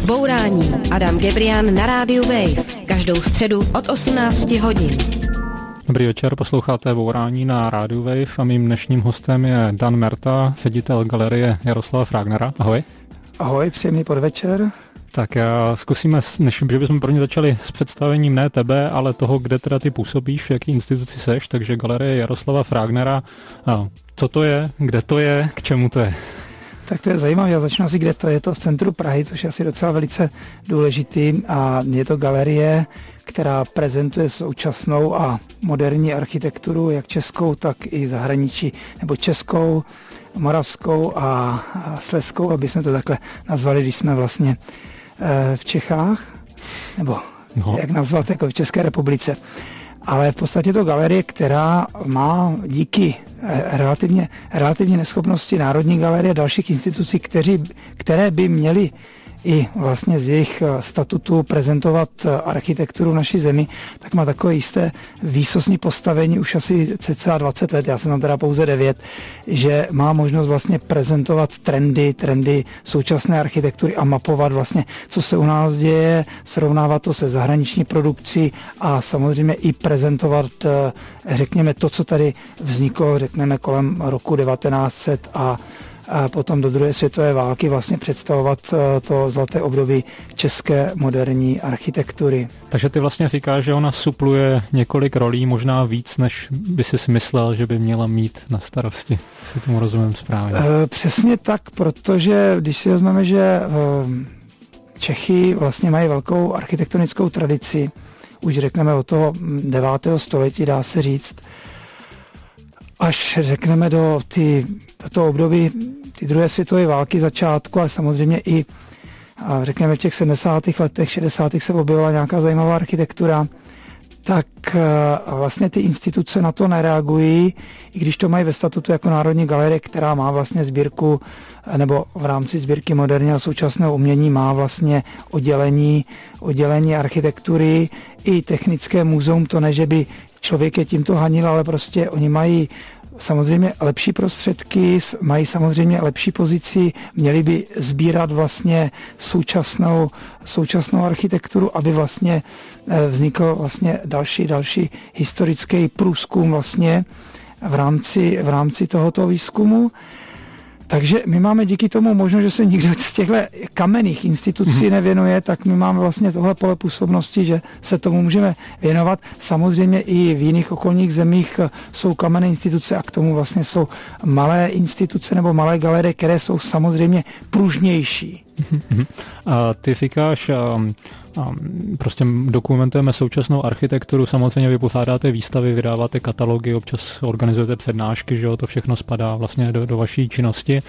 Bourání. Adam Gebrian na rádiu Wave. Každou středu od 18 hodin. Dobrý večer, posloucháte Bourání na rádiu Wave a mým dnešním hostem je Dan Merta, ředitel galerie Jaroslava Fragnera. Ahoj. Ahoj, příjemný podvečer. Tak já zkusíme, než bychom prvně začali s představením ne tebe, ale toho, kde teda ty působíš, v jaký instituci seš, takže galerie Jaroslava Fragnera. Co to je, kde to je, k čemu to je? Tak to je zajímavé, já začnu asi, kde to je. Je to v centru Prahy, což je asi docela velice důležitý a je to galerie, která prezentuje současnou a moderní architekturu, jak českou, tak i zahraničí, nebo českou, moravskou a slezskou, aby jsme to takhle nazvali, když jsme vlastně v Čechách, nebo jak nazvat, jako v České republice. Ale v podstatě to galerie, která má díky relativně neschopnosti Národní galerie a dalších institucí, které by měly i vlastně z jejich statutu prezentovat architekturu v naší zemi, tak má takové jisté výsostní postavení už asi cca 20 let, já jsem tam teda pouze 9, že má možnost vlastně prezentovat trendy současné architektury a mapovat vlastně, co se u nás děje, srovnávat to se zahraniční produkcí a samozřejmě i prezentovat, řekněme, to, co tady vzniklo, řekněme, kolem roku 1900 a potom do druhé světové války vlastně představovat to zlaté období české moderní architektury. Takže ty vlastně říkáš, že ona supluje několik rolí, možná víc, než by si myslel, že by měla mít na starosti, jestli tomu rozumím správně. Přesně tak, protože když si vezmeme, že Čechy vlastně mají velkou architektonickou tradici, už řekneme od toho 9. století, dá se říct, až řekneme do toho období ty druhé světové války začátku, ale samozřejmě i řekněme v těch 70. letech, 60. se objevila nějaká zajímavá architektura, tak vlastně ty instituce na to nereagují, i když to mají ve statutu jako Národní galerie, která má vlastně sbírku, nebo v rámci sbírky moderního a současného umění má vlastně oddělení architektury i technické muzeum, to ne, že by člověk je tímto hanil, ale prostě oni mají samozřejmě lepší prostředky, mají samozřejmě lepší pozici, měli by sbírat vlastně současnou architekturu, aby vlastně vznikl vlastně další historický průzkum vlastně v rámci tohoto výzkumu. Takže my máme díky tomu možnost, že se nikdo z těchto kamenných institucí nevěnuje, tak my máme vlastně tohle pole působnosti, že se tomu můžeme věnovat. Samozřejmě i v jiných okolních zemích jsou kamenné instituce a k tomu vlastně jsou malé instituce nebo malé galerie, které jsou samozřejmě pružnější. A ty říkáš, prostě dokumentujeme současnou architekturu, samozřejmě vy pořádáte výstavy, vydáváte katalogy, občas organizujete přednášky, že jo, to všechno spadá vlastně do vaší činnosti.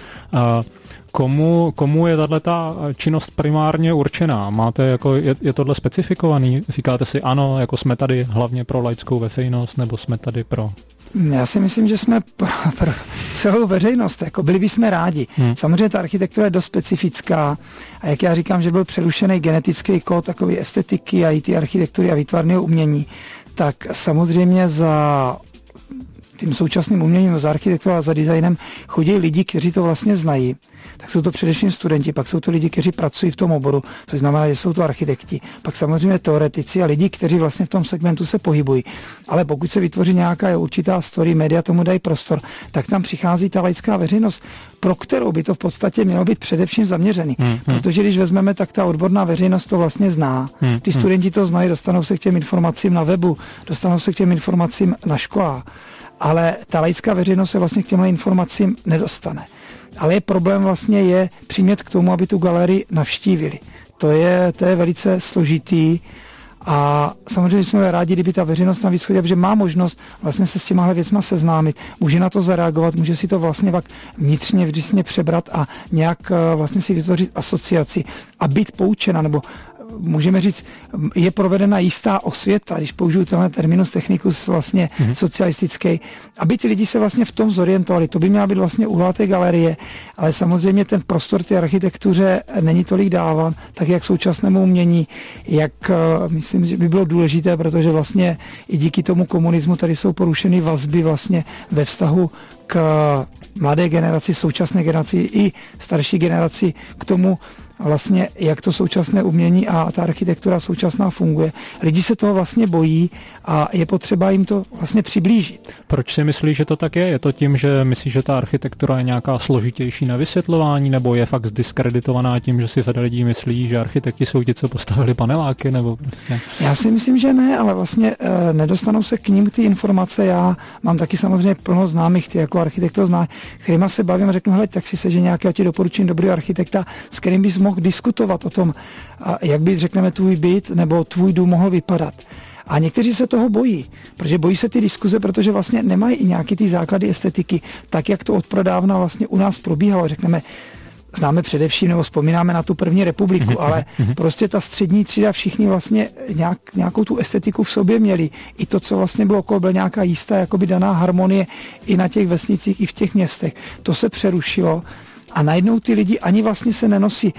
Komu je tato činnost primárně určená? Máte je tohle specifikovaný? Říkáte si ano, jako jsme tady hlavně pro laickou veřejnost, nebo jsme tady pro... Já si myslím, že jsme pro celou veřejnost, jako byli bychom rádi. Samozřejmě ta architektura je dost specifická a jak já říkám, že byl přerušený genetický kód takový estetiky a i ty architektury a výtvarného umění, tak samozřejmě za tím současným uměním, za architekturou a za designem chodí lidi, kteří to vlastně znají. Tak jsou to především studenti, pak jsou to lidi, kteří pracují v tom oboru, to znamená, že jsou to architekti. Pak samozřejmě teoretici a lidi, kteří vlastně v tom segmentu se pohybují. Ale pokud se vytvoří nějaká určitá story, média tomu dají prostor, tak tam přichází ta laická veřejnost, pro kterou by to v podstatě mělo být především zaměřený. Protože když vezmeme, tak ta odborná veřejnost to vlastně zná. Ty studenti to znají, dostanou se k těm informacím na webu, dostanou se k těm informacím na školách. Ale ta laická veřejnost se vlastně k těmhle informacím nedostane. Ale problém vlastně je přimět k tomu, aby tu galerii navštívili. To je velice složitý a samozřejmě jsme rádi, kdyby ta veřejnost tam víc chodila, protože má možnost vlastně se s těmahle věcma seznámit, může na to zareagovat, může si to vlastně pak vnitřně přebrat a nějak vlastně si vytvořit asociaci a být poučena, nebo můžeme říct, je provedena jistá osvěta, když použiju tenhle terminus technicus vlastně socialistický, aby ty lidi se vlastně v tom zorientovali. To by měla být vlastně úloha té galerie, ale samozřejmě ten prostor té architektuře není tolik dáván, tak jak současnému umění, jak myslím, že by bylo důležité, protože vlastně i díky tomu komunismu tady jsou porušeny vazby vlastně ve vztahu k mladé generaci, současné generaci i starší generaci, k tomu vlastně, jak to současné umění a ta architektura současná funguje. Lidi se toho vlastně bojí a je potřeba jim to vlastně přiblížit. Proč si myslíš, že to tak je? Je to tím, že myslíš, že ta architektura je nějaká složitější na vysvětlování, nebo je fakt zdiskreditovaná tím, že si řada lidí myslí, že architekti jsou ti, co postavili paneláky, nebo prostě... Já si myslím, že ne, ale vlastně nedostanou se k ním ty informace. Já mám taky samozřejmě plno známých, ty jako architekt to zná, kterýma se bavím a řeknu, hele, tak si sežen nějaký, já ti doporučím dobrý architekta, s kterým bys mohl diskutovat o tom, jak by, řekneme, tvůj byt nebo tvůj dům mohl vypadat. A někteří se toho bojí, protože bojí se ty diskuze, protože vlastně nemají i nějaký ty základy estetiky, tak jak to odprodávna vlastně u nás probíhalo, řekneme, známe především, nebo vzpomínáme na tu první republiku, ale prostě ta střední třída, všichni vlastně nějakou tu estetiku v sobě měli. I to, co vlastně bylo okolo, byla nějaká jistá jakoby daná harmonie i na těch vesnicích, i v těch městech. To se přerušilo a najednou ty lidi ani vlastně se nenosí.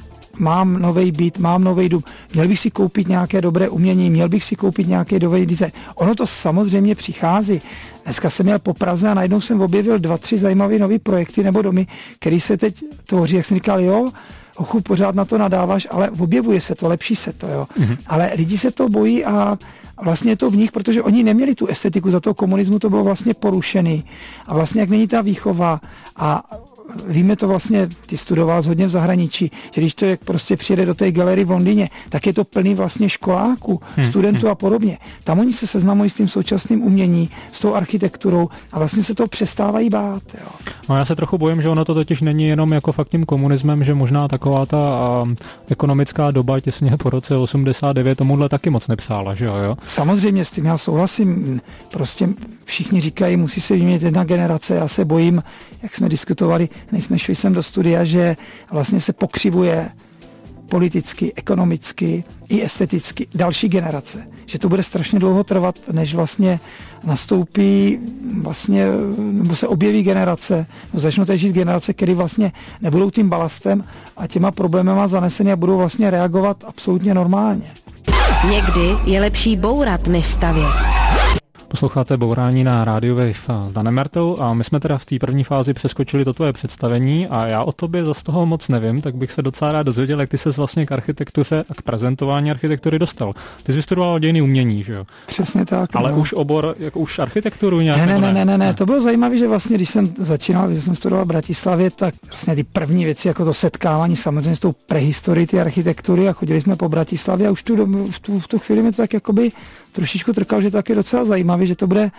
Mám nový byt, mám nový dům, měl bych si koupit nějaké dobré umění, měl bych si koupit nějaký dobrý design. Ono to samozřejmě přichází. Dneska jsem měl po Praze a najednou jsem objevil 2-3 zajímavé nové projekty nebo domy, které se teď tvoří, jak jsem říkal, jo, ochu, pořád na to nadáváš, ale objevuje se to, lepší se to, jo. Ale lidi se to bojí a vlastně je to v nich, protože oni neměli tu estetiku, za toho komunismu to bylo vlastně porušený. A vlastně jak není ta výchova a víme to vlastně, ty studoval hodně v zahraničí, že když to jak prostě přijede do té galerie v Londýně, tak je to plný vlastně školáků, studentů a podobně. Tam oni se seznamují s tím současným umění, s tou architekturou a vlastně se toho přestávají bát. Jo. No já se trochu bojím, že ono to totiž není jenom jako fakt tím komunismem, že možná taková ta ekonomická doba těsně po roce 89 tomuhle taky moc nepsála, že jo? Samozřejmě s tím já souhlasím. Prostě všichni říkají, musí se vyměnit jedna generace. Já se bojím, jak jsme diskutovali, než jsme šli sem do studia, že vlastně se pokřivuje politicky, ekonomicky i esteticky další generace. Že to bude strašně dlouho trvat, než vlastně nastoupí vlastně, nebo se objeví generace, no začnou teď žít generace, které vlastně nebudou tím balastem a těma problémama zaneseny a budou vlastně reagovat absolutně normálně. Někdy je lepší bourat, než stavět. Posloucháte Bourání na Radio Wave s Danem Mertou a my jsme teda v té první fázi přeskočili to tvoje představení a já o tobě za toho moc nevím, tak bych se docela rád dozvěděl, jak ty ses vlastně k architektuře a k prezentování architektury dostal. Ty jsi vystudoval dějiny umění, že jo? Přesně tak. Ale už obor, jako už architekturu nějak? Ne, to bylo zajímavé, že vlastně, když jsem začínal, když jsem studoval v Bratislavě, tak vlastně ty první věci, jako to setkávání samozřejmě s tou prehistorií ty architektury a chodili jsme po Bratislavě a už v tu chvíli mi to tak jakoby trošičku trkal, že to tak je docela zajímavý, že to bude,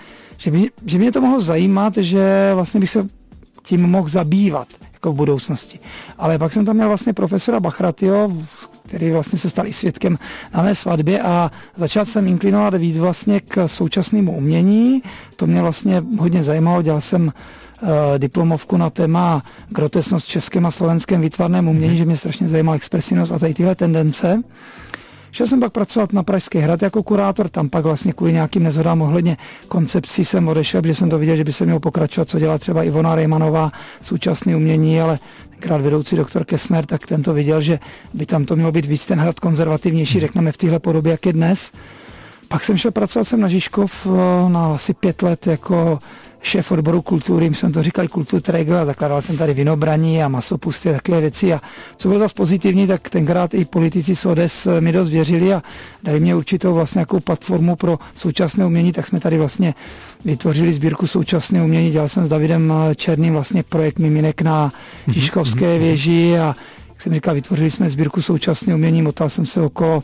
že mě to mohlo zajímat, že vlastně bych se tím mohl zabývat jako v budoucnosti. Ale pak jsem tam měl vlastně profesora Bachratyho, který vlastně se stal i svědkem na mé svatbě a začal jsem inklinovat víc vlastně k současnému umění. To mě vlastně hodně zajímalo, dělal jsem diplomovku na téma grotesnost v českém a slovenském výtvarném umění, že mě strašně zajímala expresivnost a tady tyhle tendence. Šel jsem pak pracovat na Pražský hrad jako kurátor, tam pak vlastně kvůli nějakým neshodám ohledně koncepcí jsem odešel, protože jsem to viděl, že by se mělo pokračovat, co dělá třeba Ivona Rejmanová, současné umění, ale tenkrát vedoucí doktor Kessner, tak ten to viděl, že by tam to mělo být víc ten hrad konzervativnější, řekneme v téhle podobě, jak je dnes. Pak jsem šel pracovat jsem na Žižkov na asi 5 let jako šéf odboru kultury, my jsme to říkali Kulturträger a zakládal jsem tady vinobraní a masopusty a takové věci a co bylo zase pozitivní, tak tenkrát i politici z ODS mi dost věřili a dali mě určitou vlastně nějakou platformu pro současné umění, tak jsme tady vlastně vytvořili sbírku současné umění, dělal jsem s Davidem Černým vlastně projekt Miminek na Žižkovské věži a jak jsem říkal, vytvořili jsme sbírku současné umění, motal jsem se okolo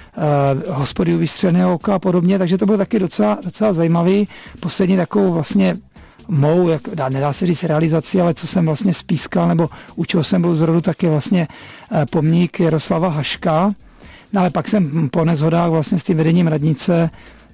hospody u Vystřeleného oka a podobně, takže to bylo taky docela zajímavý. Poslední takovou vlastně mou, nedá se říct realizaci, ale co jsem vlastně spískal, nebo u čeho jsem byl z rodu, tak je vlastně pomník Jaroslava Haška. No ale pak jsem po neshodách vlastně s tím vedením radnice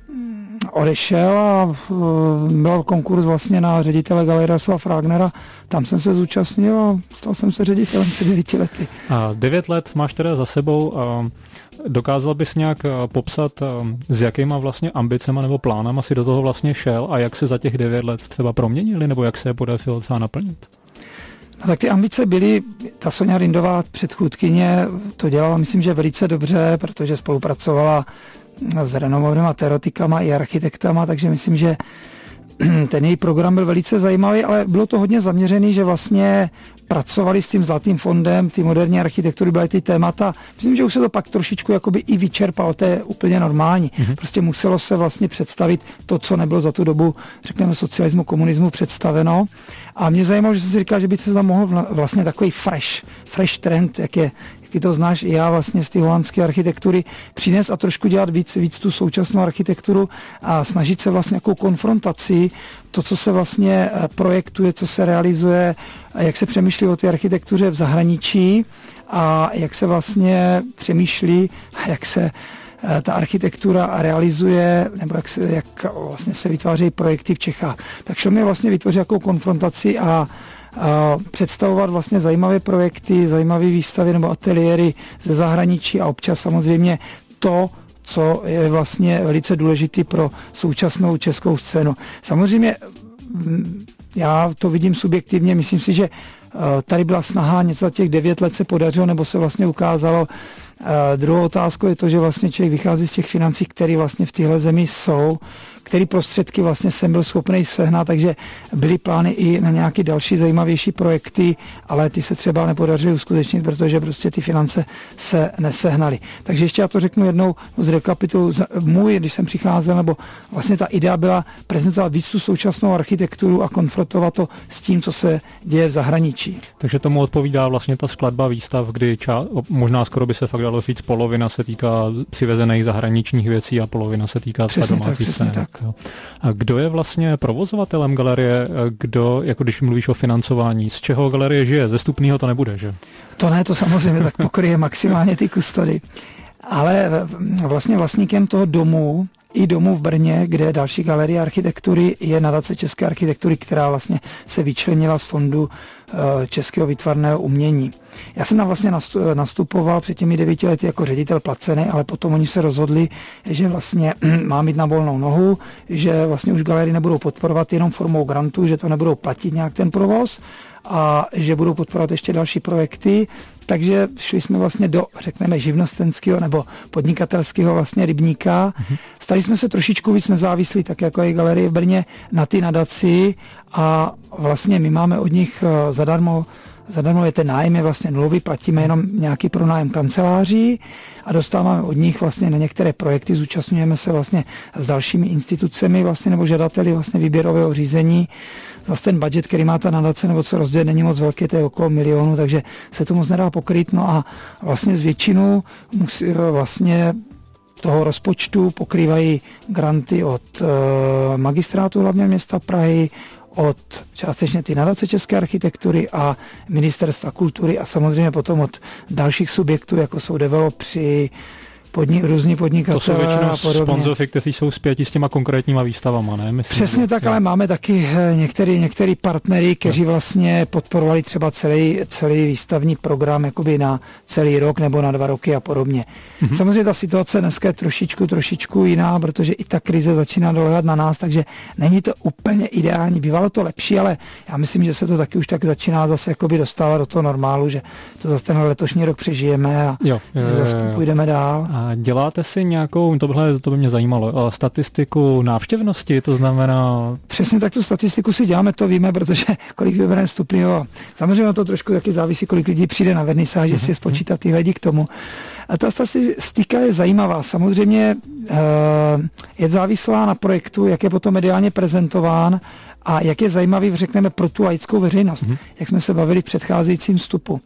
odešel a byl konkurs vlastně na ředitele galerie Jaroslava Fragnera. Tam jsem se zúčastnil a stal jsem se ředitelem před 9 lety. 9 let máš teda za sebou. Dokázal bys nějak popsat, s jakýma vlastně ambicema nebo plánama si do toho vlastně šel a jak se za těch 9 let třeba proměnili, nebo jak se je podařilo třeba naplnit? No, tak ty ambice byly, ta Soňa Rindová předchůdkyně to dělala, myslím, že velice dobře, protože spolupracovala s renomovanými teoretikama i architektama, takže myslím, že ten její program byl velice zajímavý, ale bylo to hodně zaměřený, že vlastně pracovali s tím Zlatým fondem, ty moderní architektury, byly ty témata. Myslím, že už se to pak trošičku jakoby i vyčerpalo, to je úplně normální. Prostě muselo se vlastně představit to, co nebylo za tu dobu, řekněme, socialismu, komunismu představeno. A mě zajímalo, že jsem si říkal, že by se tam mohl vlastně takový fresh trend, jak ty to znáš i já vlastně z té holandské architektury, přines a trošku dělat víc tu současnou architekturu a snažit se vlastně nějakou konfrontaci, to, co se vlastně projektuje, co se realizuje, jak se přemýšlí o té architektuře v zahraničí a jak se vlastně přemýšlí, jak se ta architektura realizuje, nebo jak vlastně se vytváří projekty v Čechách. Tak šlo mi vlastně vytvořit jakou konfrontaci a představovat vlastně zajímavé projekty, zajímavé výstavy nebo ateliéry ze zahraničí a občas samozřejmě to, co je vlastně velice důležitý pro současnou českou scénu. Samozřejmě já to vidím subjektivně, myslím si, že tady byla snaha, něco za těch 9 let se podařilo, nebo se vlastně ukázalo. Druhou otázkou je to, že vlastně člověk vychází z těch financí, které vlastně v téhle zemi jsou, který prostředky vlastně jsem byl schopný sehnat, takže byly plány i na nějaké další zajímavější projekty, ale ty se třeba nepodařily uskutečnit, protože prostě ty finance se nesehnaly. Takže ještě já to řeknu jednou z rekapitulu. Když jsem přicházel, nebo vlastně ta idea byla prezentovat víc tu současnou architekturu a konfrontovat to s tím, co se děje v zahraničí. Takže tomu odpovídá vlastně ta skladba výstav, kdy možná skoro by se fakt dalo říct, polovina se týká přivezených zahraničních věcí a polovina se týká domácí scény. A kdo je vlastně provozovatelem galerie, jako když mluvíš o financování, z čeho galerie žije? Ze vstupného to nebude, že? To ne, to samozřejmě tak pokryje maximálně ty kustody. Ale vlastně vlastníkem toho domu, i domu v Brně, kde je další galerie architektury, je nadace České architektury, která vlastně se vyčlenila z fondu Českého výtvarného umění. Já jsem tam vlastně nastupoval před těmi 9 lety jako ředitel placený, ale potom oni se rozhodli, že vlastně mám jít na volnou nohu, že vlastně už galerii nebudou podporovat jenom formou grantu, že to nebudou platit nějak ten provoz a že budou podporovat ještě další projekty. Takže šli jsme vlastně do, řekneme, živnostenského nebo podnikatelského vlastně rybníka. Stali jsme se trošičku víc nezávislí, tak jako je galerie v Brně, na ty nadaci a vlastně my máme od nich zadarmo je ten nájem, je vlastně nulový, platíme jenom nějaký pronájem kanceláří a dostáváme od nich vlastně na některé projekty, zúčastňujeme se vlastně s dalšími institucemi vlastně nebo žadateli vlastně výběrového řízení. Zase ten budget, který má ta nadace nebo co rozdělit, není moc velký, to je okolo 1 milionu, takže se to moc nedá pokryt. No a vlastně z většinu vlastně toho rozpočtu pokrývají granty od magistrátu hlavního města Prahy, od částečně ty nadace České architektury a Ministerstva kultury a samozřejmě potom od dalších subjektů, jako jsou developři, různí podnikatelé. To jsou většinou sponzoři, kteří jsou spjati s těma konkrétníma výstavama, ne? Myslím, přesně tak, ale máme taky některý partnery, kteří vlastně podporovali třeba celý výstavní program jakoby na celý rok nebo na 2 roky a podobně. Samozřejmě ta situace dneska je trošičku jiná, protože i ta krize začíná doléhat na nás, takže není to úplně ideální. Bývalo to lepší, ale já myslím, že se to taky už tak začíná zase jakoby dostávat do toho normálu, že to zase ten letošní rok přežijeme a zase půjdeme dál. A děláte si nějakou, to by mě zajímalo, statistiku návštěvnosti, to znamená... Přesně tak tu statistiku si děláme, to víme, protože kolik vybereme vstupného. Samozřejmě to trošku taky závisí, kolik lidí přijde na vernisáž, jestli je spočítat ty lidi k tomu. A ta statistika je zajímavá. Samozřejmě je závislá na projektu, jak je potom mediálně prezentován a jak je zajímavý, řekneme, pro tu laickou veřejnost, jak jsme se bavili v předcházejícím vstupu.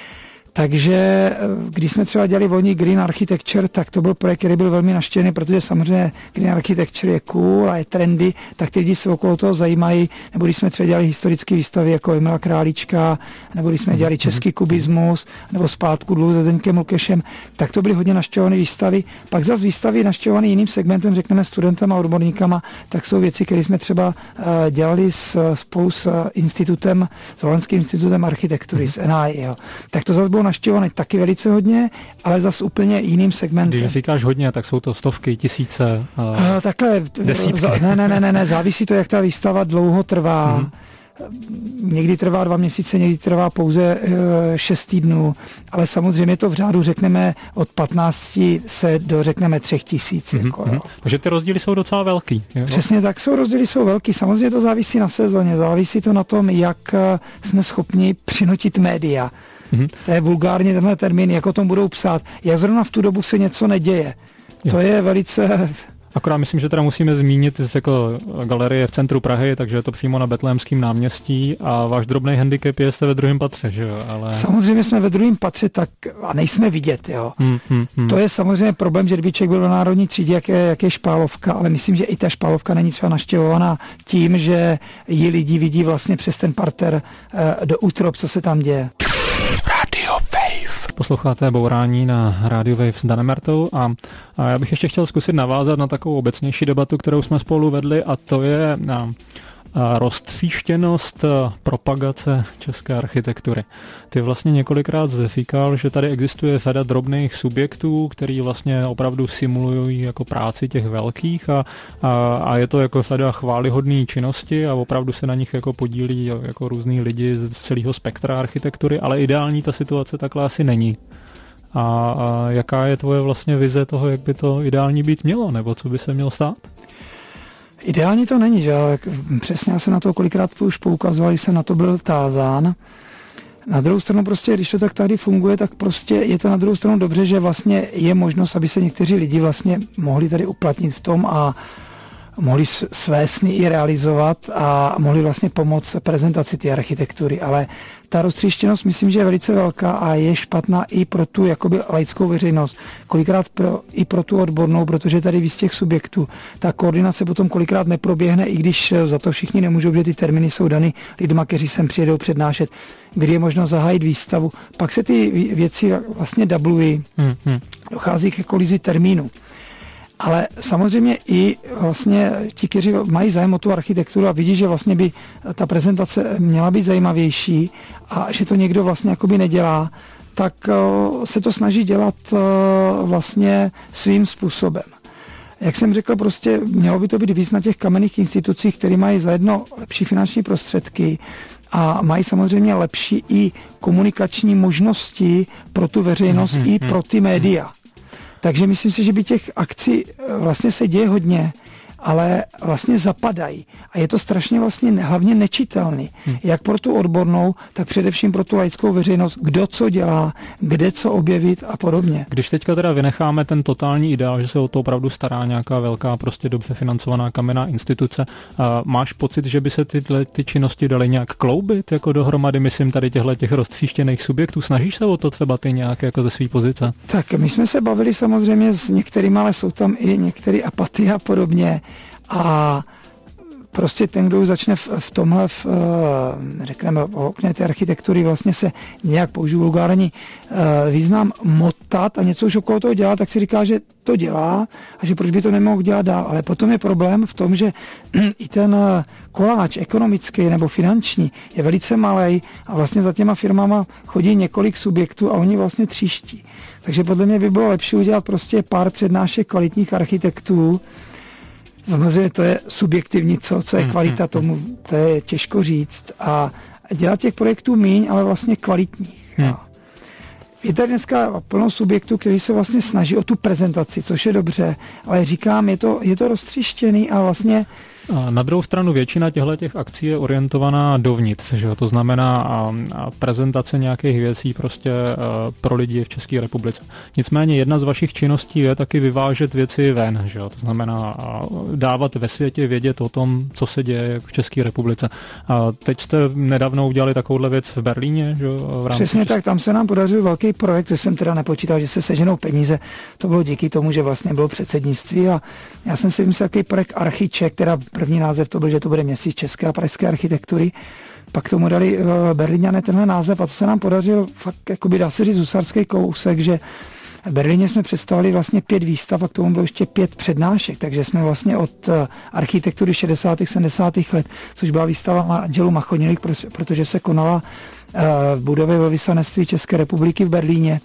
Takže když jsme třeba dělali volní Green Architecture, tak to byl projekt, který byl velmi navštěvený, protože samozřejmě Green Architecture je cool a je trendy, tak ty lidi se okolo toho zajímají, nebo když jsme třeba dělali historické výstavy jako Emila Králíčka, nebo když jsme dělali český kubismus, nebo Zpátku dluh se Zdeňkem Lukešem, tak to byly hodně navštěvované výstavy. Pak zase výstavy navštěvované jiným segmentem, řekneme studentama a odborníkama, tak jsou věci, které jsme třeba dělali spolu s institutem, s Holandským institutem architektury, s NI. Tak to zase bylo navštěvované taky velice hodně, ale zase úplně jiným segmentem. Když říkáš hodně, tak jsou to stovky, tisíce, takhle, desítky. Ne, závisí to, jak ta výstava dlouho trvá. někdy trvá 2 měsíce, někdy trvá pouze 6 týdnů, ale samozřejmě to v řádu řekneme od 15 se do řekneme 3 000. Takže ty rozdíly jsou docela velký. Jo? Přesně tak, rozdíly jsou velký. Samozřejmě to závisí na sezóně, závisí to na tom, jak jsme schopni přinutit média. To je vulgárně tenhle termín, jak o tom budou psát. Jak zrovna v tu dobu se něco neděje. To je velice... Akorát myslím, že teda musíme zmínit jako galerie v centru Prahy, takže je to přímo na Betlémském náměstí a váš drobný handicap je, jste ve 2. patře, že jo? Ale... Samozřejmě jsme ve 2. patře tak a nejsme vidět, jo. To je samozřejmě problém, že kdyby člověk byl v národní třídě, jak je Špálovka, ale myslím, že i ta Špálovka není třeba naštěvovaná tím, že ji lidi vidí vlastně přes ten parter do útrop, co se tam děje. Posloucháte Bourání na Radio Wave s Danem Mertou a já bych ještě chtěl zkusit navázat na takovou obecnější debatu, kterou jsme spolu vedli, a to je roztříštěnost propagace české architektury. Ty vlastně několikrát říkal, že tady existuje řada drobných subjektů, který vlastně opravdu simulují jako práci těch velkých a je to jako řada chvályhodné činnosti a opravdu se na nich jako podílí jako různý lidi z celého spektra architektury, ale ideální ta situace takhle asi není. A jaká je tvoje vlastně vize toho, jak by to ideální být mělo, nebo co by se mělo stát? Ideální to není, že? Ale přesně já jsem na to kolikrát už poukazoval, jsem na to byl tázán. Na druhou stranu prostě, když to tak tady funguje, tak prostě je to na druhou stranu dobře, že vlastně je možnost, aby se někteří lidi vlastně mohli tady uplatnit v tom a mohli své sny i realizovat a mohli vlastně pomoct prezentaci té architektury, ale ta roztříštěnost myslím, že je velice velká a je špatná i pro tu jakoby laickou veřejnost, kolikrát i pro tu odbornou, protože tady víc těch subjektů. Ta koordinace potom kolikrát neproběhne, i když za to všichni nemůžou, že ty termíny jsou dany lidma, kteří sem přijedou přednášet, kdy je možno zahájit výstavu. Pak se ty věci vlastně dublují, dochází ke kolizi termínu. Ale samozřejmě i vlastně ti, kteří mají zájem o tu architekturu a vidí, že vlastně by ta prezentace měla být zajímavější a že to někdo vlastně jakoby nedělá, tak se to snaží dělat vlastně svým způsobem. Jak jsem řekl, prostě mělo by to být víc na těch kamenných institucích, které mají zajedno lepší finanční prostředky a mají samozřejmě lepší i komunikační možnosti pro tu veřejnost i pro ty média. Takže myslím si, že by těch akcí vlastně se děje hodně, ale vlastně zapadají. A je to strašně vlastně hlavně nečitelný. Jak pro tu odbornou, tak především pro tu laickou veřejnost, kdo co dělá, kde co objevit a podobně. Když teďka teda vynecháme ten totální ideál, že se o to opravdu stará nějaká velká, prostě dobře financovaná kamenná instituce, máš pocit, že by se ty činnosti daly nějak kloubit jako dohromady, myslím tady těch roztříštěných subjektů? Snažíš se o to třeba ty nějak jako ze své pozice? Tak my jsme se bavili samozřejmě s některými, ale jsou tam i některé apatie a podobně. A prostě ten, kdo začne v tomhle, řekneme, okně té architektury, vlastně se nějak použiju vulgární význam motat a něco už okolo toho dělá, tak si říká, že to dělá a že proč by to nemohl dělat dál. Ale potom je problém v tom, že i ten koláč ekonomický nebo finanční je velice malej a vlastně za těma firmama chodí několik subjektů a oni vlastně tříští. Takže podle mě by bylo lepší udělat prostě pár přednášek kvalitních architektů. Samozřejmě to je subjektivní, co je kvalita tomu, to je těžko říct. A dělat těch projektů míň, ale vlastně kvalitních. Je tady dneska plno subjektů, kteří se vlastně snaží o tu prezentaci, což je dobře, ale říkám, je to roztříštěný a vlastně... A na druhou stranu většina těchto akcí je orientovaná dovnitř, že jo? To znamená prezentace nějakých věcí prostě pro lidi v České republice. Nicméně jedna z vašich činností je taky vyvážet věci ven, že jo? To znamená dávat ve světě vědět o tom, co se děje v České republice. A teď jste nedávno udělali takovouhle věc v Berlíně, že jo? Přesně tak, tam se nám podařil velký projekt, to jsem teda nepočítal, že se seženou peníze. To bylo díky tomu, že vlastně bylo předsednictví a já jsem si myslel, jaký projekt Archiček, teda první název to byl, že to bude měsíc české a pražské architektury. Pak tomu dali Berlíňané tenhle název a to se nám podařil fakt, jakoby dá se říct, husarský kousek, že v Berlíně jsme představili vlastně 5 výstav a k tomu bylo ještě 5 přednášek, takže jsme vlastně od architektury 60. 70. let, což byla výstava manželů Machonilik, protože se konala v budově velvyslanectví České republiky v Berlíně,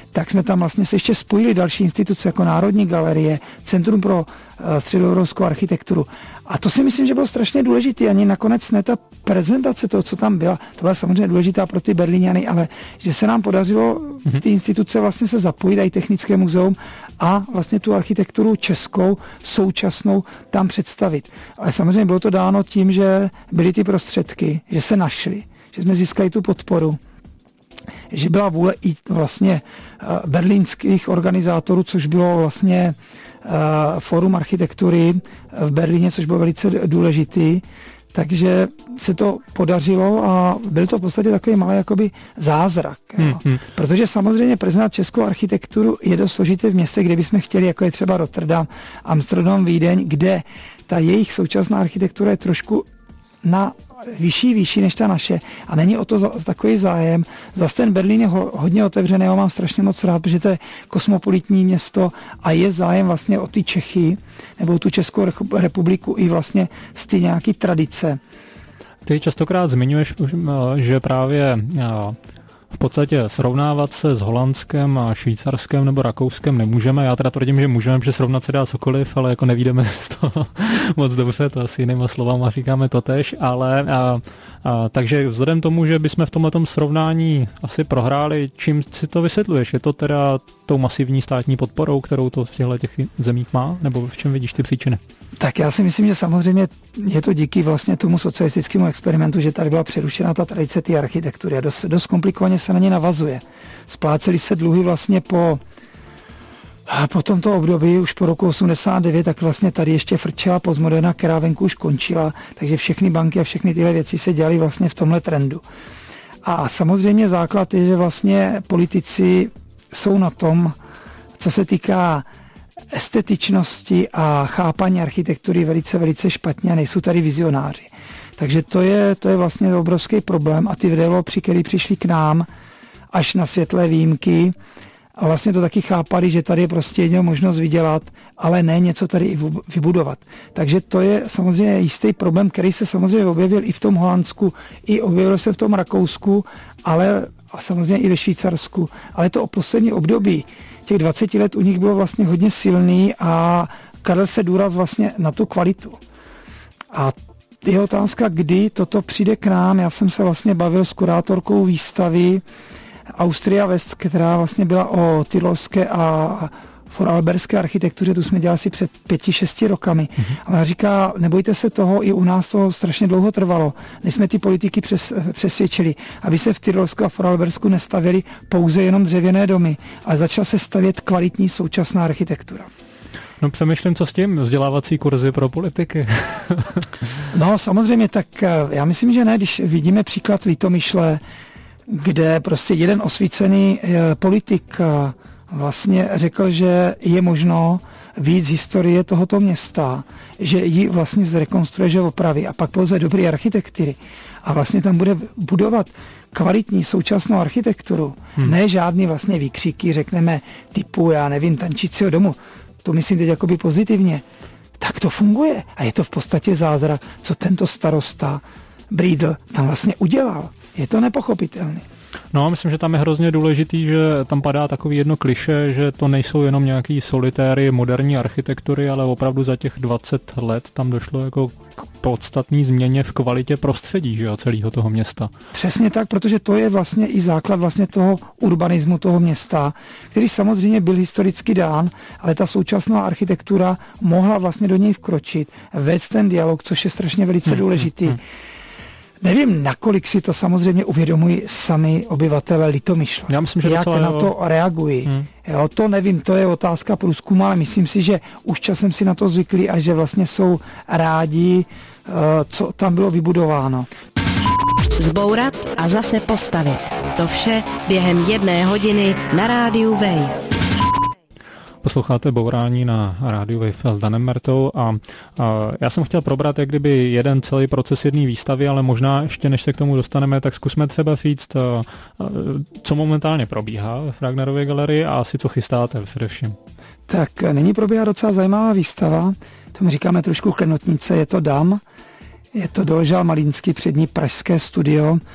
tak jsme tam vlastně se ještě spojili další instituce jako Národní galerie, Centrum pro středoevropskou architekturu. A to si myslím, že bylo strašně důležité. Ani nakonec ne ta prezentace toho, co tam byla, to byla samozřejmě důležitá pro ty Berlíňany, ale že se nám podařilo ty instituce vlastně se zapojit, i Technické muzeum, a vlastně tu architekturu českou, současnou tam představit. Ale samozřejmě bylo to dáno tím, že byly ty prostředky, že se našly, že jsme získali tu podporu, že byla vůle i vlastně berlínských organizátorů, což bylo vlastně Fórum architektury v Berlíně, což bylo velice důležitý, takže se to podařilo a byl to v podstatě takový malý jakoby zázrak. Protože samozřejmě prezentovat českou architekturu je dost složité v městech, kde bychom chtěli, jako je třeba Rotterdam, Amsterdam, Vídeň, kde ta jejich současná architektura je trošku na vyšší než ta naše a není o to takový zájem. Zase ten Berlín je hodně otevřený, já mám strašně moc rád, protože to je kosmopolitní město a je zájem vlastně o ty Čechy nebo tu Českou republiku i vlastně z ty nějaký tradice. Ty častokrát zmiňuješ, že právě v podstatě srovnávat se s Holandskem a Švýcarskem nebo Rakouskem nemůžeme. Já teda tvrdím, že můžeme, že srovnat se dá cokoliv, ale jako nevídeme z toho moc dobře, to asi jinýma slovama říkáme totéž, ale takže vzhledem tomu, že bychom v tomhletom srovnání asi prohráli, čím si to vysvětluješ? Je to teda tou masivní státní podporou, kterou to v těchto zemích má, nebo v čem vidíš ty příčiny? Tak já si myslím, že samozřejmě je to díky vlastně tomu socialistickému experimentu, že tady byla přerušena ta tradice té architektury a dost komplikovaně se na ně navazuje. Splácely se dluhy vlastně po tomto období, už po roku 89, tak vlastně tady ještě frčela postmoderna, která venku už končila, takže všechny banky a všechny tyhle věci se dělaly vlastně v tomhle trendu. A samozřejmě základ je, že vlastně politici jsou na tom, co se týká estetičnosti a chápání architektury velice špatně a nejsou tady vizionáři. Takže to je vlastně obrovský problém a ty developři, kteří přišli k nám až na světlé výjimky a vlastně to taky chápali, že tady je prostě jedinou možnost vydělat, ale ne něco tady i vybudovat. Takže to je samozřejmě jistý problém, který se samozřejmě objevil i v tom Holandsku, i objevil se v tom Rakousku, ale a samozřejmě i ve Švýcarsku. Ale to o poslední období těch 20 let u nich bylo vlastně hodně silný a kladl se důraz vlastně na tu kvalitu. A je otázka, kdy toto přijde k nám. Já jsem se vlastně bavil s kurátorkou výstavy Austria West, která vlastně byla o tyrolské a vorarlberské architektuře, tu jsme dělali asi před 5-6 rokami. A ona říká, nebojte se toho, i u nás to strašně dlouho trvalo, než jsme ty politiky přesvědčili, aby se v Tyrolsku a Vorarlbersku nestavěly pouze jenom dřevěné domy, ale začala se stavět kvalitní současná architektura. No přemýšlím, co s tím, vzdělávací kurzy pro politiky. No samozřejmě, tak já myslím, že ne, když vidíme příklad Litomyšle, kde prostě jeden osvícený politik vlastně řekl, že je možno víc z historie tohoto města, že ji vlastně zrekonstruuje, že opraví a pak pouze dobrý architektury a vlastně tam bude budovat kvalitní současnou architekturu, ne žádný vlastně výkřiky, řekneme typu, já nevím, Tančícího domu, to myslím teď jakoby pozitivně, tak to funguje a je to v podstatě zázrak, co tento starosta Brídl tam vlastně udělal. Je to nepochopitelné. No, myslím, že tam je hrozně důležitý, že tam padá takový jedno klišé, že to nejsou jenom nějaký solitéry moderní architektury, ale opravdu za těch 20 let tam došlo jako k podstatný změně v kvalitě prostředí, že jo, celého toho města. Přesně tak, protože to je vlastně i základ vlastně toho urbanismu toho města, který samozřejmě byl historicky dán, ale ta současná architektura mohla vlastně do něj vkročit, vést ten dialog, což je strašně velice důležitý. Nevím, nakolik si to samozřejmě uvědomují sami obyvatele Litomyšle. Já myslím, že jak na to reagují. Jo, to nevím, to je otázka průzkumu, ale myslím si, že už časem si na to zvykli a že vlastně jsou rádi, co tam bylo vybudováno. Zbourat a zase postavit. To vše během 1 hodiny na rádiu Wave. Posloucháte Bourání na rádiu Wave s Danem Mertou a já jsem chtěl probrat jak kdyby jeden celý proces jedné výstavy, ale možná ještě než se k tomu dostaneme, tak zkusme třeba říct, co momentálně probíhá v Wagnerově galerii a asi co chystáte především. Tak nyní probíhá docela zajímavá výstava, tomu říkáme trošku klenotnice, je to DAM, je to Doležal Malínský, přední pražské studio,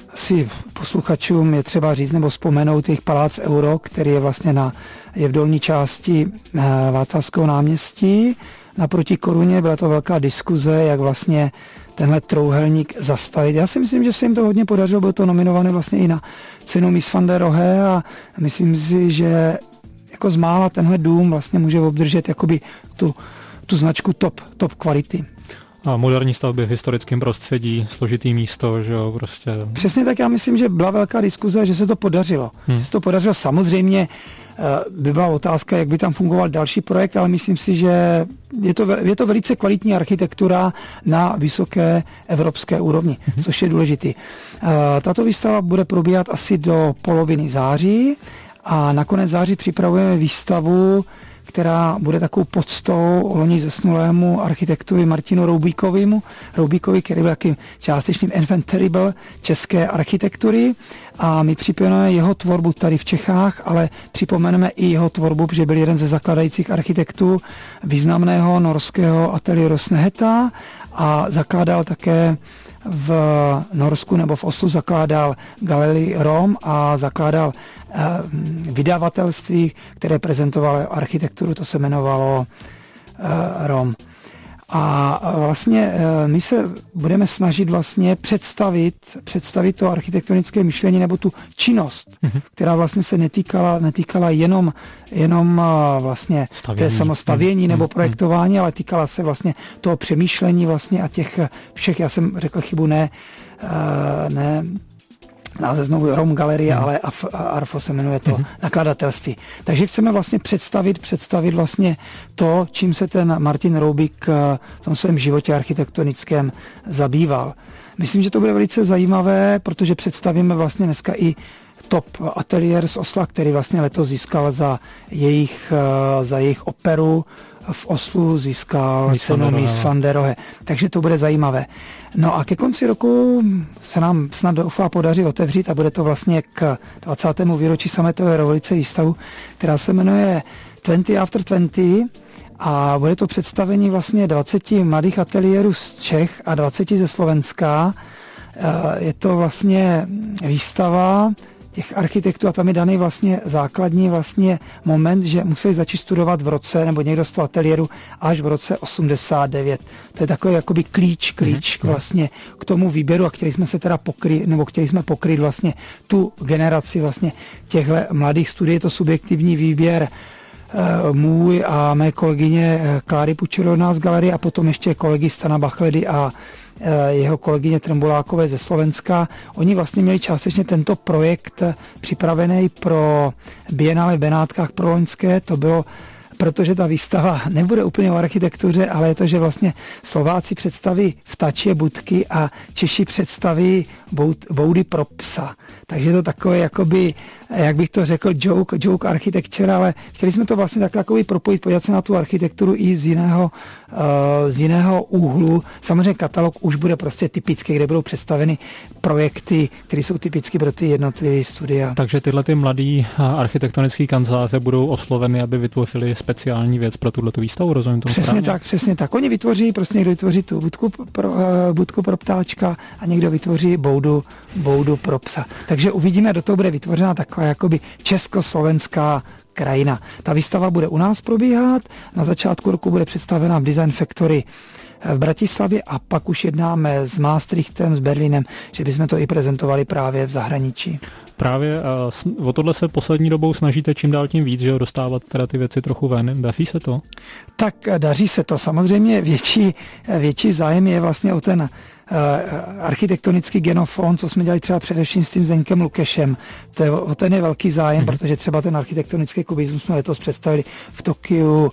asi posluchačům je třeba říct nebo vzpomenout jejich palác Euro, který je vlastně je v dolní části Václavského náměstí. Naproti Koruně byla to velká diskuze, jak vlastně tenhle trouhelník zastavit. Já si myslím, že se jim to hodně podařilo, bylo to nominované vlastně i na cenu Mies van der Rohe a myslím si, že jako zmála tenhle dům vlastně může obdržet jakoby tu značku top kvality. A moderní stavby v historickém prostředí, složitý místo, že jo, prostě. Přesně tak, já myslím, že byla velká diskuze, že se to podařilo. Že se to podařilo, samozřejmě by byla otázka, jak by tam fungoval další projekt, ale myslím si, že je to velice kvalitní architektura na vysoké evropské úrovni, což je důležitý. Tato výstava bude probíhat asi do poloviny září a na konec září připravujeme výstavu, která bude takovou poctou loni zesnulému architektovi Martinu Roubíkovi, který byl takým částečným enfant terrible české architektury a my připomeneme jeho tvorbu tady v Čechách, ale připomeneme i jeho tvorbu, protože byl jeden ze zakladajících architektů významného norského ateliéru Sneheta a zakládal také v Norsku nebo v Oslu zakládal Galerii Rom a zakládal vydavatelství, které prezentovalo architekturu, to se jmenovalo Rom. A vlastně my se budeme snažit vlastně představit to architektonické myšlení nebo tu činnost, která vlastně se netýkala jenom vlastně té samostavění nebo projektování, ale týkala se vlastně toho přemýšlení vlastně a těch všech, já jsem řekl chybu, ne název znovu Rom Galerie, ale Arfo se jmenuje to nakladatelství. Takže chceme vlastně představit vlastně to, čím se ten Martin Roubík v tom svém životě architektonickém zabýval. Myslím, že to bude velice zajímavé, protože představíme vlastně dneska i top ateliér z Osla, který vlastně letos získal za jejich operu v Oslu získal cenu Mies van der Rohe. Takže to bude zajímavé. No a ke konci roku se nám snad doufá podaří otevřít a bude to vlastně k 20. výročí sametové revoluce výstavu, která se jmenuje 20 after 20 a bude to představení vlastně 20 mladých ateliérů z Čech a 20 ze Slovenska. Je to vlastně výstava těch architektů a tam je daný vlastně základní vlastně moment, že museli začít studovat v roce, nebo někdo z toho ateliéru až v roce 89. To je takový jakoby klíč vlastně k tomu výběru, a chtěli jsme se teda pokryt vlastně tu generaci vlastně těchto mladých studií. Je to subjektivní výběr můj a mé kolegyně Kláry Pučerová z galerie a potom ještě kolegy Stana Bachledy a jeho kolegyně Trembulákové ze Slovenska. Oni vlastně měli částečně tento projekt připravený pro Biennále v Benátkách pro loňské. To bylo, protože ta výstava nebude úplně o architektuře, ale je to, že vlastně Slováci představí vtačí budky a Češi představí boudy pro psa. Takže to takové, jakoby, jak bych to řekl, joke architecture, ale chtěli jsme to vlastně takový propojit, podívat se na tu architekturu i z jiného úhlu. Samozřejmě katalog už bude prostě typický, kde budou představeny projekty, které jsou typické pro ty jednotlivé studia. Takže tyhle ty mladý architektonické kanceláře budou osloveny, aby vytvořili speciální věc pro tuhletu výstavu, rozumím tomu správně? Přesně tak. Oni vytvoří, prostě někdo vytvoří tu budku pro ptáčka a někdo vytvoří boudu pro psa. Takže uvidíme, do toho bude vytvořena taková jakoby československá krajina. Ta výstava bude u nás probíhat, na začátku roku bude představena v Design Factory v Bratislavě a pak už jednáme s Maastrichtem, s Berlínem, že bychom to i prezentovali právě v zahraničí. Právě o tohle se poslední dobou snažíte čím dál tím víc, že jo, dostávat teda ty věci trochu ven. Daří se to? Tak daří se to. Samozřejmě větší zájem je vlastně o ten architektonický genofon, co jsme dělali třeba především s tím Zdeňkem Lukešem. O ten je velký zájem, protože třeba ten architektonický kubismus jsme letos představili v Tokiu,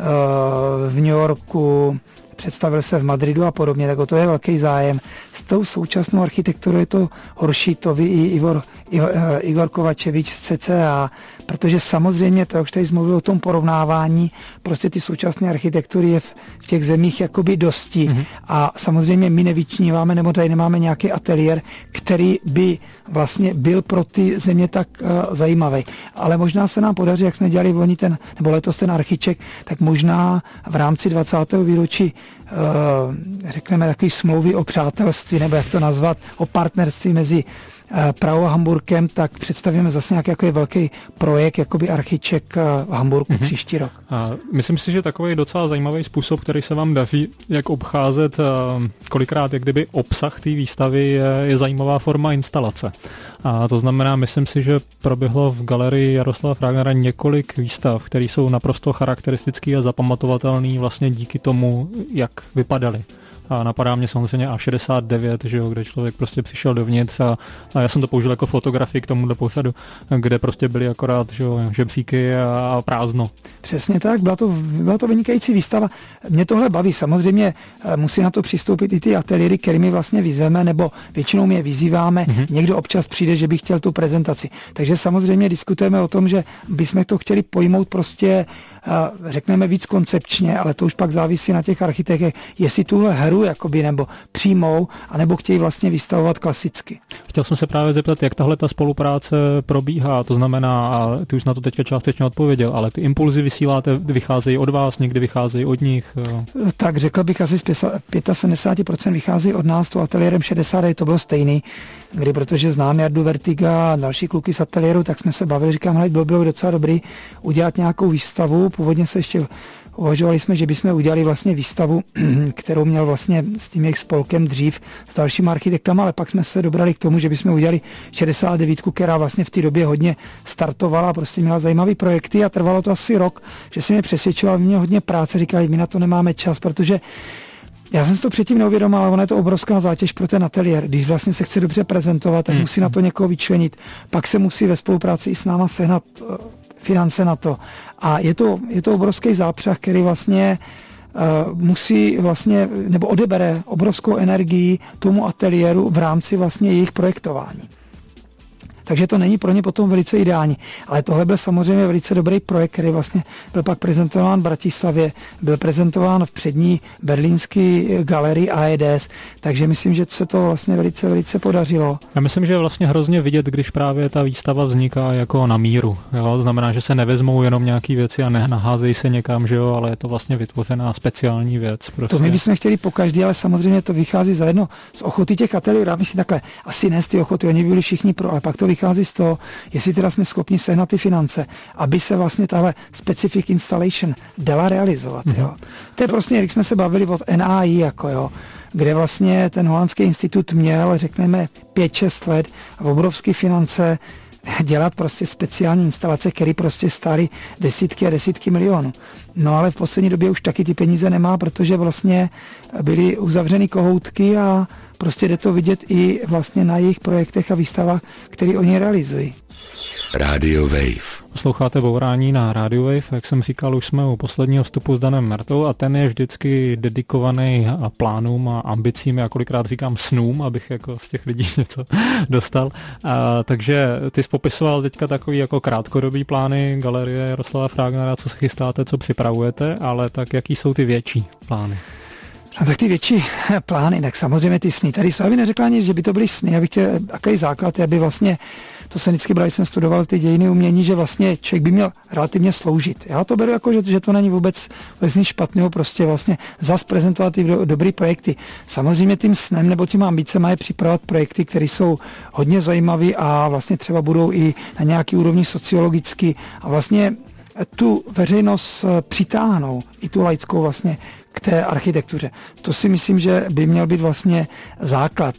v New Yorku, představil se v Madridu a podobně, tak o to je velký zájem. S tou současnou architekturou je to horší, to ví i Igor Kovačevič z CCA, protože samozřejmě, to jak už tady mluvil o tom porovnávání, prostě ty současné architektury je v těch zemích jakoby dosti a samozřejmě my nevyčníváme, nebo tady nemáme nějaký ateliér, který by vlastně byl pro ty země tak zajímavý. Ale možná se nám podaří, jak jsme dělali loni nebo letos ten archiček, tak možná v rámci 20. výročí řekneme takový smlouvy o přátelství, nebo jak to nazvat, o partnerství mezi Prahou a Hamburkem, tak představíme zase nějaký jako velký projekt, jakoby Archiček v Hamburku příští rok. A myslím si, že takový docela zajímavý způsob, který se vám daří, jak obcházet kolikrát, jak kdyby obsah té výstavy je zajímavá forma instalace. A to znamená, myslím si, že proběhlo v galerii Jaroslava Fragnera několik výstav, které jsou naprosto charakteristický a zapamatovatelný vlastně díky tomu, jak vypadaly. A napadá mě samozřejmě A69, že jo, kde člověk prostě přišel dovnitř a já jsem to použil jako fotografii k tomuhle posadu, kde prostě byly akorát, že jo, žebříky a prázdno. Přesně tak, byla to vynikající výstava. Mě tohle baví, samozřejmě musí na to přistoupit i ty ateliéry, kterými vlastně vyzveme, nebo většinou my je vyzýváme, někdo občas přijde, že by chtěl tu prezentaci. Takže samozřejmě diskutujeme o tom, že bychom to chtěli pojmout prostě, řekneme víc koncepčně, ale to už pak závisí na těch architektech, jestli tuhle hru jakoby, nebo přijmou, anebo chtějí vlastně vystavovat klasicky. Chtěl jsem se právě zeptat, jak tahle ta spolupráce probíhá, to znamená, a ty už na to teďka částečně odpověděl, ale ty impulzy vysíláte, vycházejí od vás, někdy vycházejí od nich? Tak řekl bych, asi z 75% vychází od nás, to ateliérem 60 to bylo stejný, kdy protože znám Jardu Vertiga a další kluky z ateliéru, tak jsme se bavili, říkám, hele, bylo docela dobrý udělat nějakou výstavu, původně se ještě uvažovali jsme, že bychom udělali vlastně výstavu, kterou měl vlastně s tím jejich spolkem dřív s dalšíma architektama, ale pak jsme se dobrali k tomu, že bychom udělali 69, která vlastně v té době hodně startovala, prostě měla zajímavý projekty a trvalo to asi rok, že se mě přesvědčoval, mě hodně práce, říkali, my na to nemáme čas, protože já jsem si to předtím neuvědomil, ale ona je to obrovská zátěž pro ten ateliér. Když vlastně se chce dobře prezentovat, tak musí na to někoho vyčlenit. Pak se musí ve spolupráci i s náma sehnat finance na to. A je to obrovský zápřah, který vlastně musí vlastně, nebo odebere obrovskou energii tomu ateliéru v rámci vlastně jejich projektování. Takže to není pro ně potom velice ideální. Ale tohle byl samozřejmě velice dobrý projekt, který vlastně byl pak prezentován v Bratislavě, byl prezentován v přední berlínské galerii AEDS, takže myslím, že se to vlastně velice, velice podařilo. Já myslím, že je vlastně hrozně vidět, když právě ta výstava vzniká jako na míru. Jo? To znamená, že se nevezmou jenom nějaký věci a nenaházejí se někam, že jo, ale je to vlastně vytvořená speciální věc. Prostě. To my bychom chtěli pokaždý, ale samozřejmě to vychází zajedno z ochoty těch ateliérů. Já myslím takhle, asi ne z ty ochoty, oni byli všichni pro, ale pak to vychází z toho, jestli teda jsme schopni sehnat ty finance, aby se vlastně tahle specific installation dala realizovat. Jo. To je prostě, jak jsme se bavili od NAI, jako jo, kde vlastně ten holandský institut měl, řekneme, 5-6 let a obrovské finance dělat prostě speciální instalace, které prostě stály desítky a desítky milionů. No ale v poslední době už taky ty peníze nemá, protože vlastně byly uzavřeny kohoutky a prostě jde to vidět i vlastně na jejich projektech a výstavách, které oni realizují. Radio Wave. Posloucháte Bourání na Radio Wave, jak jsem říkal, už jsme u posledního vstupu s Danem Mertou a ten je vždycky dedikovaný plánům a ambicím, já kolikrát říkám snům, abych jako z těch lidí něco dostal. Takže ty jsi popisoval teďka takový jako krátkodobý plány galerie Jaroslava Fragnera, co se chystáte, co připravujete, ale tak jaký jsou ty větší plány? No tak ty větší plány, tak samozřejmě ty sny. Tady Slavi neřekla ani, že by to byly sny, abych chtěl, jaký základ, aby vlastně, to se vždycky bral, jsem studoval ty dějiny umění, že vlastně člověk by měl relativně sloužit. Já to beru jako, že to není vůbec nic špatného, prostě vlastně zas prezentovat ty dobrý projekty. Samozřejmě tím snem nebo tím ambicema je připravovat projekty, které jsou hodně zajímavé a vlastně třeba budou i na nějaký úrovni sociologicky a vlastně tu veřejnost přitáhnou, i tu laickou vlastně k té architektuře. To si myslím, že by měl být vlastně základ.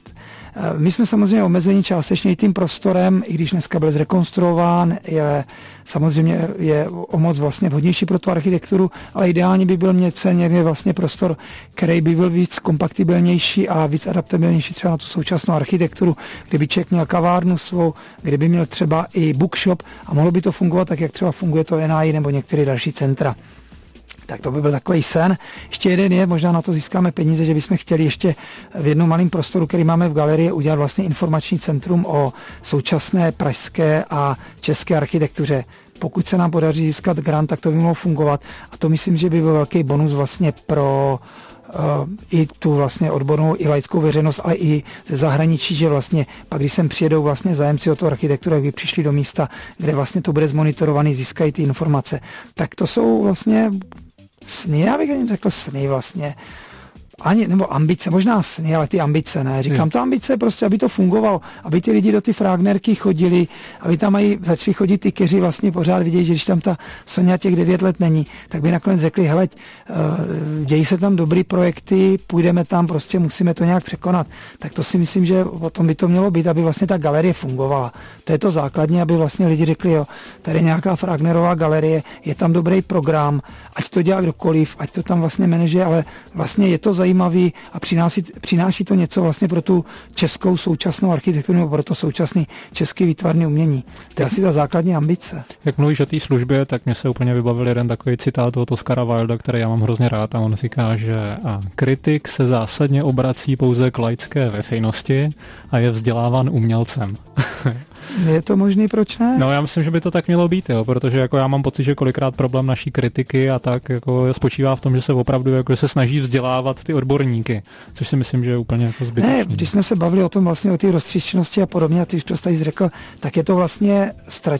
My jsme samozřejmě omezeni částečně i tím prostorem, i když dneska byl zrekonstruován, samozřejmě je o moc vlastně vhodnější pro tu architekturu, ale ideálně by byl někde vlastně prostor, který by byl víc kompaktibilnější a víc adaptabilnější třeba na tu současnou architekturu, kdyby člověk měl kavárnu svou, kdyby měl třeba i bookshop a mohlo by to fungovat tak, jak třeba funguje to NAI nebo některé další centra. Tak to by byl takový sen. Ještě jeden je, možná na to získáme peníze, že bychom chtěli ještě v jednom malém prostoru, který máme v galerii, udělat vlastně informační centrum o současné pražské a české architektuře. Pokud se nám podaří získat grant, tak to by mohlo fungovat. A to myslím, že by byl velký bonus vlastně pro i tu vlastně odbornou i laickou veřejnost, ale i ze zahraničí, že vlastně pak, když sem přijedou vlastně zájemci o tu architekturu, jak by přišli do místa, kde vlastně to bude zmonitorovaný, získají ty informace. Tak to jsou vlastně sny, já bych ani řekl sny vlastně. nebo ambice, možná sny, ale ty ambice ne. Říkám, ta ambice prostě, aby to fungovalo, aby ty lidi do ty Fragnerky chodili, aby tam začali chodit ty, kteří vlastně pořád vidějí, že když tam ta Sonja těch 9 let není, tak by nakonec řekli, hele, dějí se tam dobrý projekty, půjdeme tam, prostě musíme to nějak překonat. Tak to si myslím, že o tom by to mělo být, aby vlastně ta galerie fungovala. To je to základní, aby vlastně lidi řekli, jo, tady je nějaká Fragnerová galerie, je tam dobrý program, ať to dělá kdokoliv, ať to tam vlastně manažuje, ale vlastně je to zajímavý a přináší to něco vlastně pro tu českou současnou architekturu nebo pro to současné české výtvarné umění. To je asi ta základní ambice. Jak mluvíš o té službě, tak mě se úplně vybavil jeden takový citát od Oscara Wilda, který já mám hrozně rád, a on říká, že kritik se zásadně obrací pouze k laické veřejnosti a je vzděláván umělcem. Je to možný, proč ne? No, já myslím, že by to tak mělo být, jo, protože jako já mám pocit, že kolikrát problém naší kritiky a tak jako spočívá v tom, že se opravdu jako se snaží vzdělávat ty odborníky, což si myslím, že je úplně jako zbytečné. Ne, když jsme se bavili o tom vlastně o té roztříštěnosti a podobně, a ty už to tady řekl, tak je to vlastně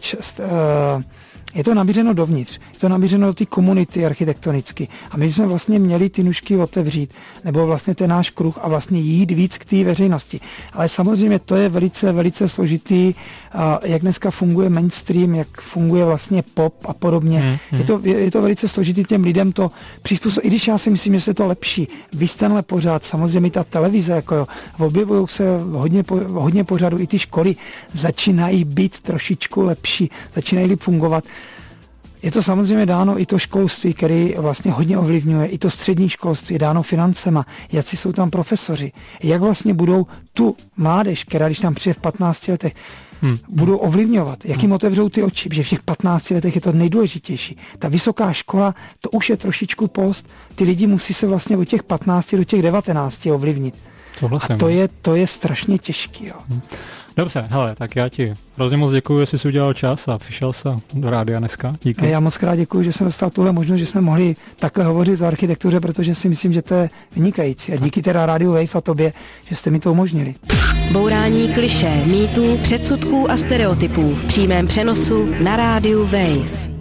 je to namířeno dovnitř, je to namířeno do té komunity architektonicky. A my jsme vlastně měli ty nůžky otevřít, nebo vlastně ten náš kruh a vlastně jít víc k té veřejnosti. Ale samozřejmě to je velice, velice složitý, jak dneska funguje mainstream, jak funguje vlastně pop a podobně. Je to velice složitý těm lidem to přizpůsobit, i když já si myslím, že se to lepší. Víc tenhle pořád, samozřejmě ta televize, jako jo, objevují se hodně pořadu, i ty školy začínají být trošičku lepší, začínají líp fungovat. Je to samozřejmě dáno i to školství, který vlastně hodně ovlivňuje, i to střední školství, je dáno financema, jaký jsou tam profesoři, jak vlastně budou tu mládež, která když tam přijde v 15 letech, budou ovlivňovat, jak jim otevřou ty oči, že v těch 15 letech je to nejdůležitější. Ta vysoká škola, to už je trošičku post, ty lidi musí se vlastně od těch 15 do těch 19 ovlivnit. A to je strašně těžký. Jo. Dobře, hele, tak já ti hrozně moc děkuji, jestli jsi udělal čas a přišel se do rádia dneska. Díky. A já moc krát děkuji, že jsem dostal tuhle možnost, že jsme mohli takhle hovořit o architektuře, protože si myslím, že to je vynikající. A díky teda Rádiu Wave a tobě, že jste mi to umožnili. Bourání klišé, mýtů, předsudků a stereotypů v přímém přenosu na Rádiu Wave.